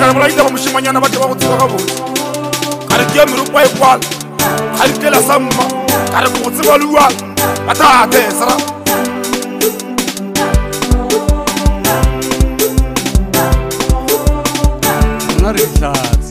bula ida mushimanyana batho ba go tswa ga botse kare ke me rupa e kwala kare ke la samma kare go tswa luwa bata tesra na rishatsi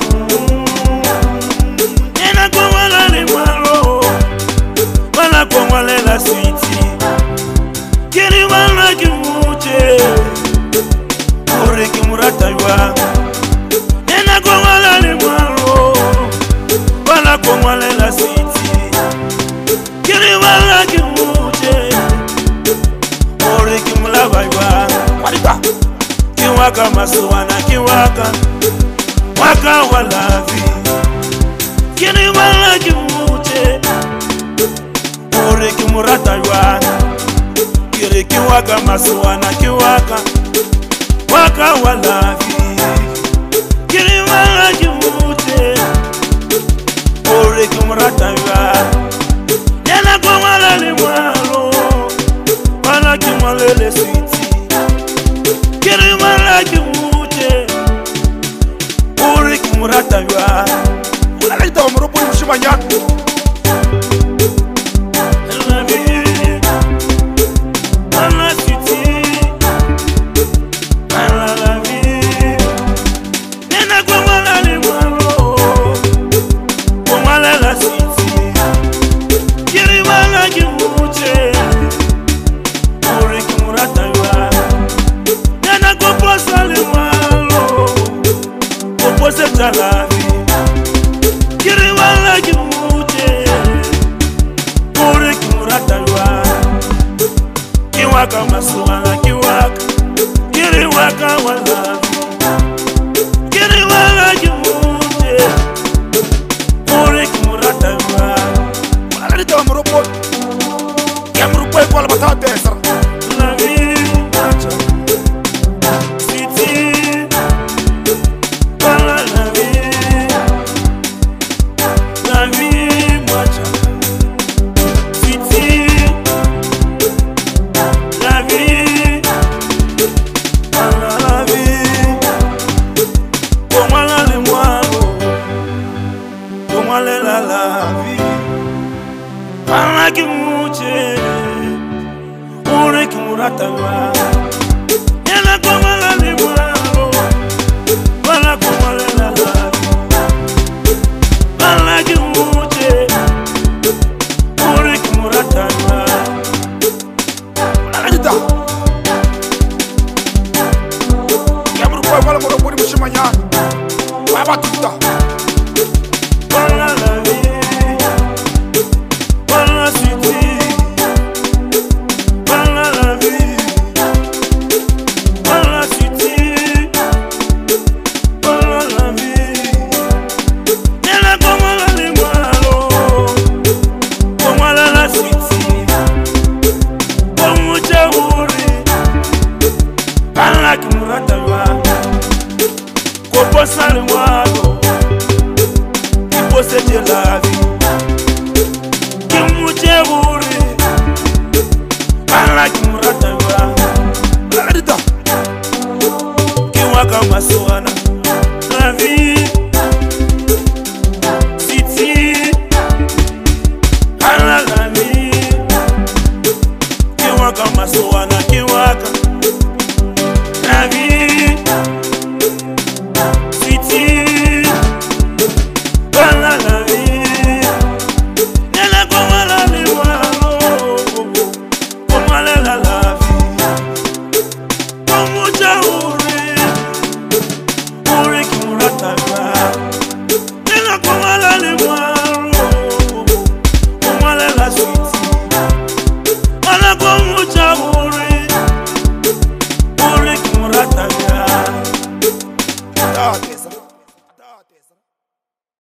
ena go wala le malo wala go wala la switi kiri wala ki muje ore ki murata ywa ena go wala le malo wala go wala la switi kiri wala ki muje ore ki mulava ywa kwalita kiwaka masuwana kiwaka waka walavi kiri wala ki muje ore ki murata ywa kiri kiwaka masuwana kiwaka waka walavi kiri wala ki muje ore ki murata ywa yana kwa wala li mwalo wala ki mwalele switi kiri wala ki muje ore ki murata ywa wala ida murupa mushimanyana la vie kiri wala ki muje ore ki murata ywa kiwaka masuwana kiwaka kiri waka wala kiri wala ki muje ore ki murata ywa wala ida murupa ya murupa e kwala bata tesra la vie acha siti ki muje ore ki murata ywa yana kwa wala li mwalo wala kwa wala la wala ki muje ore ki murata ywa wala ida ya murupa e kwala murupa mushimanyana wa batuta wala la vie wala switi wala la vie wala switi wala la vie yana como la limalo como la switi como chauri wala kimurata ywa koposa limalo kipose de la vie kimuje uri ala kimurata ywa wala ida kiwaka masuwana la vie siti ala la vie kiwaka masuwana kiwaka la vie siti ala la vie nela kwa wala li mwalo kwa wala la vie kwa muja uri ki murata ywa nela kwa wala li mwalo kwa wala la switi wala kwa